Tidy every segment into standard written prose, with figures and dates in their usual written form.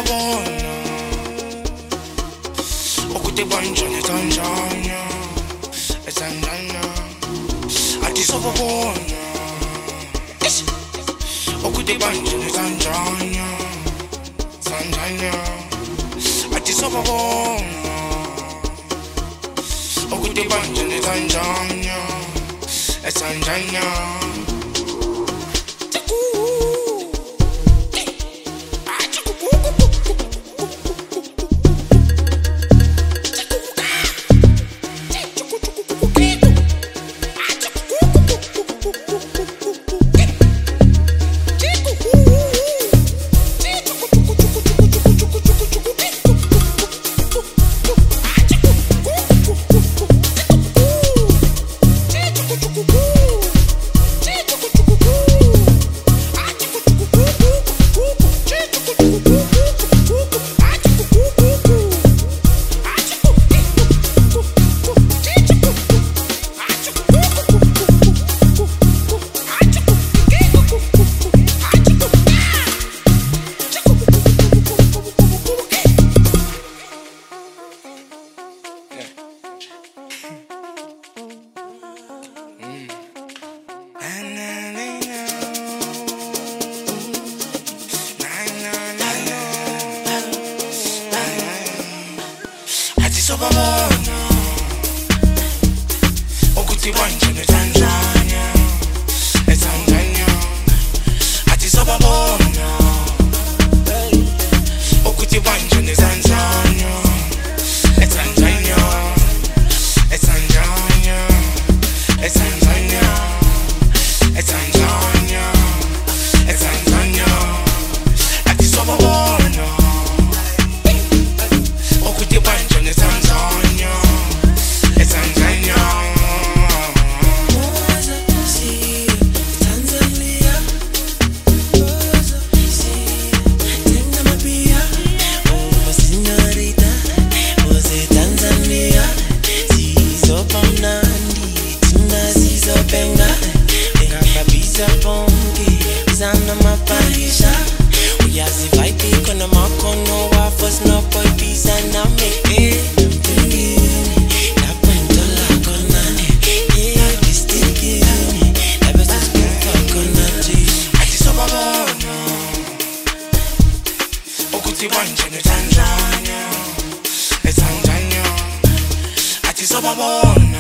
sobabona ukuthi banjani Tanzania eTanzania ati sobabona ukuthi banjani Tanzania ati sobabona ukuthi banjani Tanzania eTanzania sobabona ukuthi banjani Tanzania eTanzania ati sobabona ukuthi banjani Tanzania eTanzania eTanzania eTanzania eTanzania eTanzania ati sobabona ukuthi banjani Tanzania eTanzania ukuthi banjani Tanzania eTanzania ati sobabona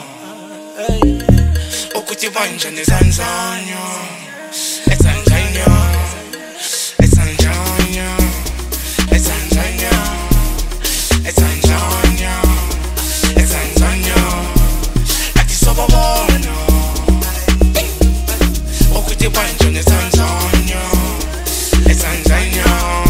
ukuthi banjani Tanzania eTanzania eTanzania eTanzania eTanzania eTanzania ati sobabona ukuthi banjani Tanzania eTanzania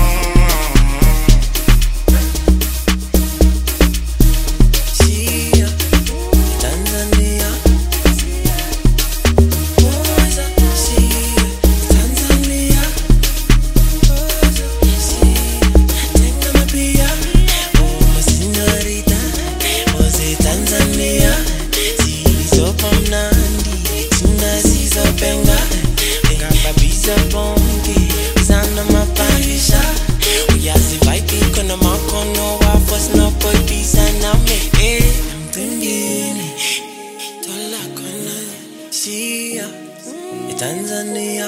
Tanzania,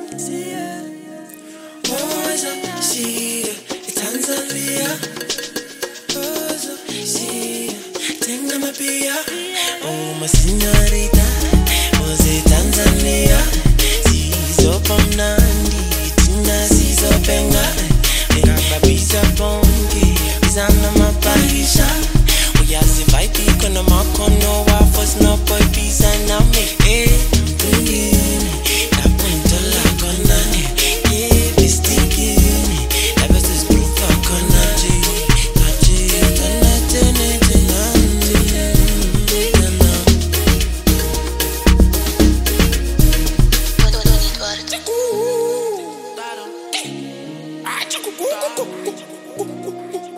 Tanzania, tenga mapia, oh my señorita, Tanzania, sizo pomnandi, tina sizo penga, ngamba bisa bongi, bizana mapaisha, uyazi vibe kuna makono wa first no boy bisa na me, Chico,